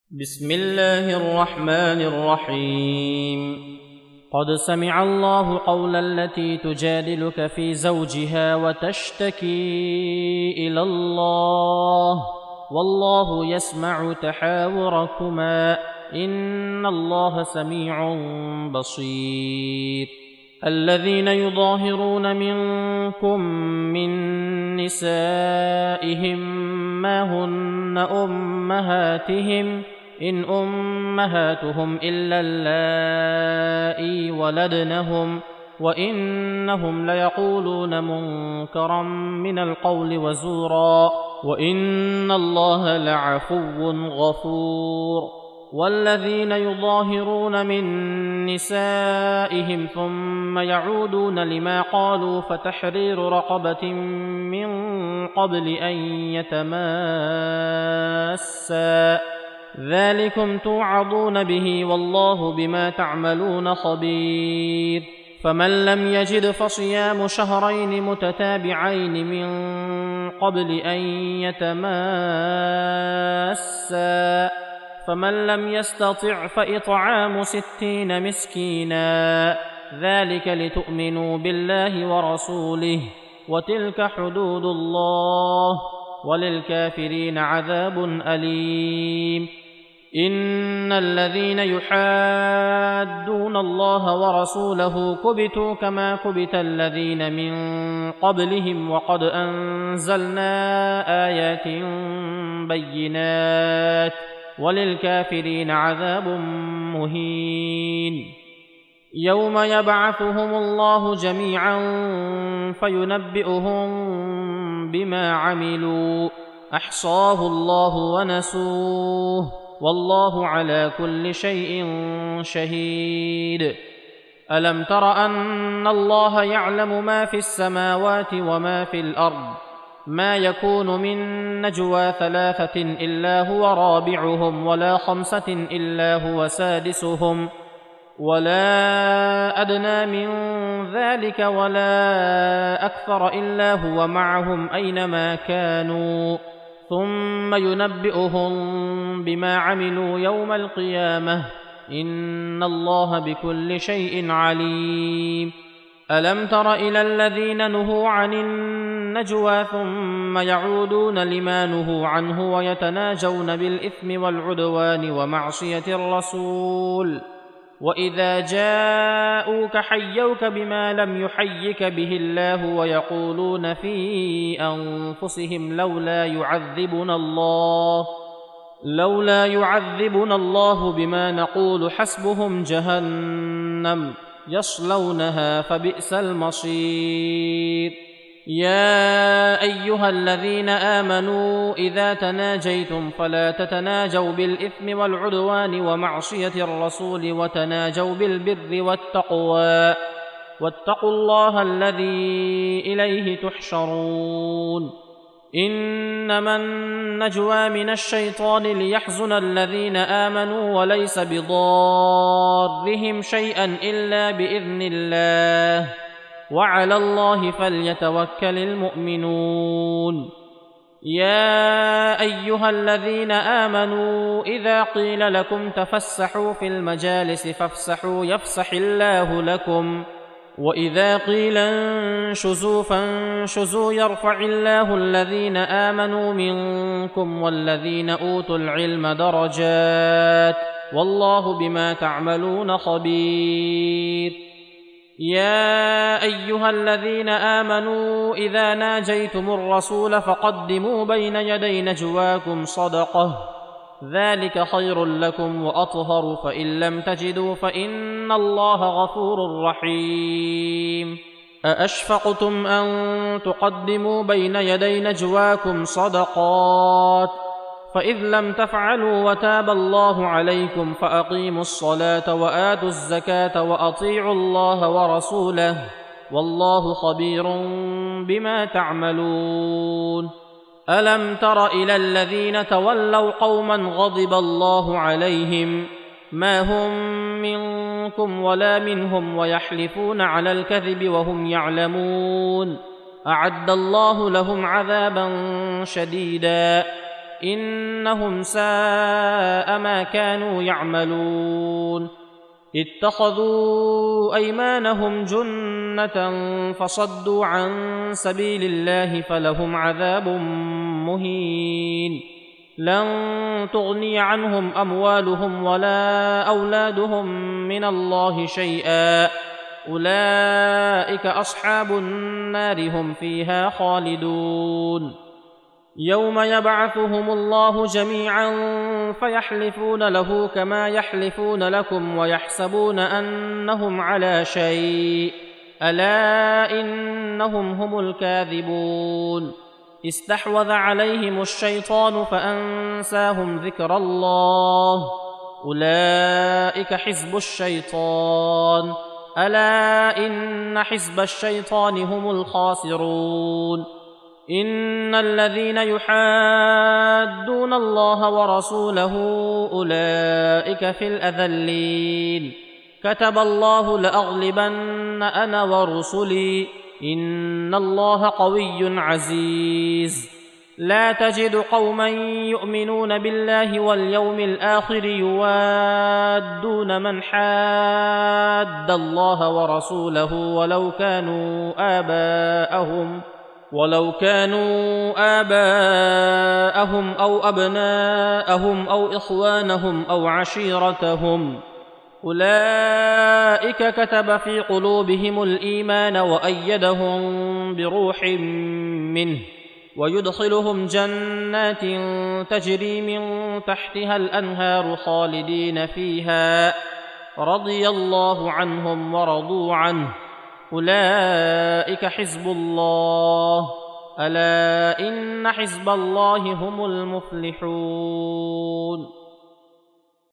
بسم الله الرحمن الرحيم. قد سمع الله قول التي تجادلك في زوجها وتشتكي إلى الله والله يسمع تحاوركما إن الله سميع بصير. الذين يظاهرون منكم من نسائهم ما هن أمهاتهم إن أمهاتهم إلا اللائي ولدنهم وإنهم ليقولون منكرا من القول وزورا وإن الله لعفو غفور. والذين يظاهرون من نسائهم ثم يعودون لما قالوا فتحرير رقبة من قبل أن يتماسا ذلكم توعظون به والله بما تعملون خبير. فمن لم يجد فصيام شهرين متتابعين من قبل أن يتماسا فمن لم يستطع فإطعام 60 مسكينا ذلك لتؤمنوا بالله ورسوله وتلك حدود الله وللكافرين عذاب أليم. إن الذين يحادون الله ورسوله كبتوا كما كبت الذين من قبلهم وقد أنزلنا آيات بينات وللكافرين عذاب مهين. يوم يبعثهم الله جميعا فينبئهم بما عملوا أحصاه الله ونسوه والله على كل شيء شهيد. ألم تر أن الله يعلم ما في السماوات وما في الأرض ما يكون من نجوى 3 إلا هو رابعهم ولا 5 إلا هو سادسهم ولا أدنى من ذلك ولا أكثر إلا هو معهم أينما كانوا ثم ينبئهم بما عملوا يوم القيامة إن الله بكل شيء عليم. ألم تر إلى الذين نهوا عن النجوى ثم يعودون لما نهوا عنه ويتناجون بالإثم والعدوان ومعصية الرسول وإذا جاءوك حيوك بما لم يحيك به الله ويقولون في أنفسهم لولا يعذبنا الله بما نقول حسبهم جهنم يصلونها فبئس المصير. يا أيها الذين آمنوا إذا تناجيتم فلا تتناجوا بالإثم والعدوان ومعصية الرسول وتناجوا بالبر والتقوى واتقوا الله الذي إليه تحشرون. إنما النجوى من الشيطان ليحزن الذين آمنوا وليس بضارهم شيئا إلا بإذن الله وعلى الله فليتوكل المؤمنون. يا أيها الذين آمنوا إذا قيل لكم تفسحوا في المجالس فافسحوا يفسح الله لكم وإذا قيل انشزوا فانشزوا يرفع الله الذين آمنوا منكم والذين أوتوا العلم درجات والله بما تعملون خبير. يا أيها الذين آمنوا إذا ناجيتم الرسول فقدموا بين يدي نجواكم صدقة ذلك خير لكم وأطهر فإن لم تجدوا فإن الله غفور رحيم. أأشفقتم أن تقدموا بين يدي نجواكم صدقات فإذ لم تفعلوا وتاب الله عليكم فأقيموا الصلاة وآتوا الزكاة وأطيعوا الله ورسوله والله خبير بما تعملون. ألم تر إلى الذين تولوا قوما غضب الله عليهم ما هم منكم ولا منهم ويحلفون على الكذب وهم يعلمون أعد الله لهم عذابا شديدا إنهم ساء ما كانوا يعملون اتخذوا أيمانهم جنة فصدوا عن سبيل الله فلهم عذاب مهين لن تغني عنهم أموالهم ولا أولادهم من الله شيئا أولئك أصحاب النار هم فيها خالدون يوم يبعثهم الله جميعا فيحلفون له كما يحلفون لكم ويحسبون أنهم على شيء ألا إنهم هم الكاذبون استحوذ عليهم الشيطان فأنساهم ذكر الله أولئك حزب الشيطان ألا إن حزب الشيطان هم الخاسرون إن الذين يحادون الله ورسوله أولئك في الأذلين كتب الله لأغلبن أنا ورسلي إن الله قوي عزيز لا تجد قوما يؤمنون بالله واليوم الآخر يوادون من حاد الله ورسوله ولو كانوا آباءهم أو أبناءهم أو إخوانهم أو عشيرتهم أولئك كتب في قلوبهم الإيمان وأيدهم بروح منه ويدخلهم جنات تجري من تحتها الأنهار خالدين فيها رضي الله عنهم ورضوا عنه أولئك حزب الله ألا إن حزب الله هم المفلحون